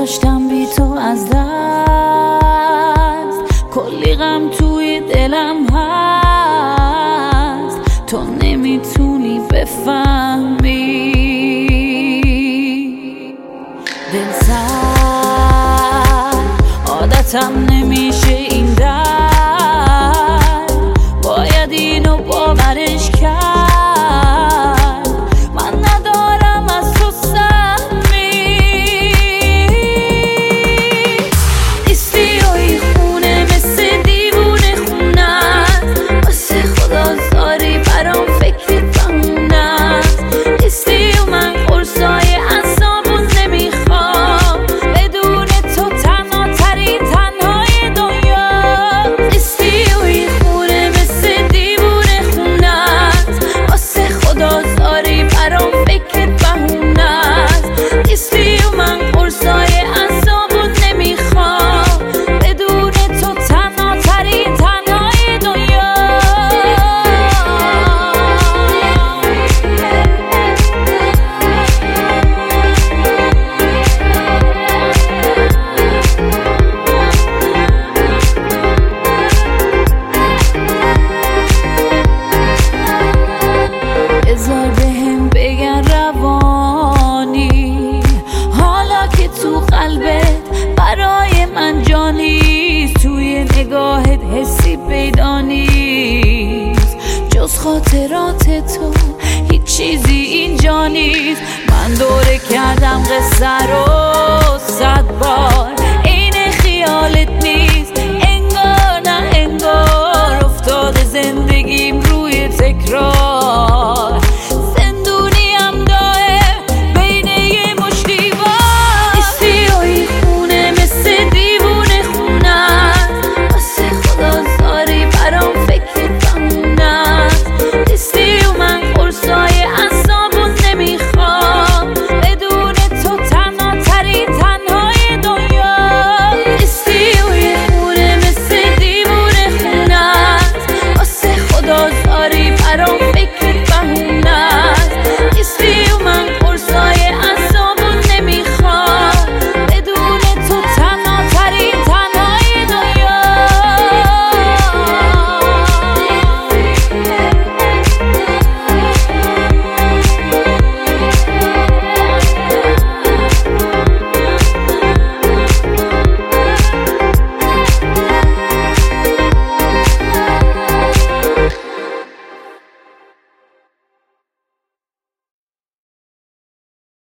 گذاشتم بی تو از دست، کلی غم توی دلم هست، تو نمیتونی بفهمی. دل سر عادتم نمیشه این درد، باید اینو باورش کرد، من ندارم از تو سهمی. نیستی و این خونه مثل دیوونه خونست، واسه خدا زاری برام فکر بمونست. نیستی و من قرصای اعصابون نمیخوام، بدون تو تنها ترین تنهای دنیا. نیستی و این خونه مثل دیوونه خونست، واسه خدا زاری برام فکر بمونست. نیستی و من قرصای اعصابون نمیخوام، بدون تو تنها ترین تنهای دنیا. بذار بهم بگن روانی، حالا که تو قلبت برای من جانی، توی نگاهت حسی پیدا نیست، جز خاطرات تو هیچ چیزی اینجا نیست. من دوره کردم قصه رو 100 بار، عین خیالت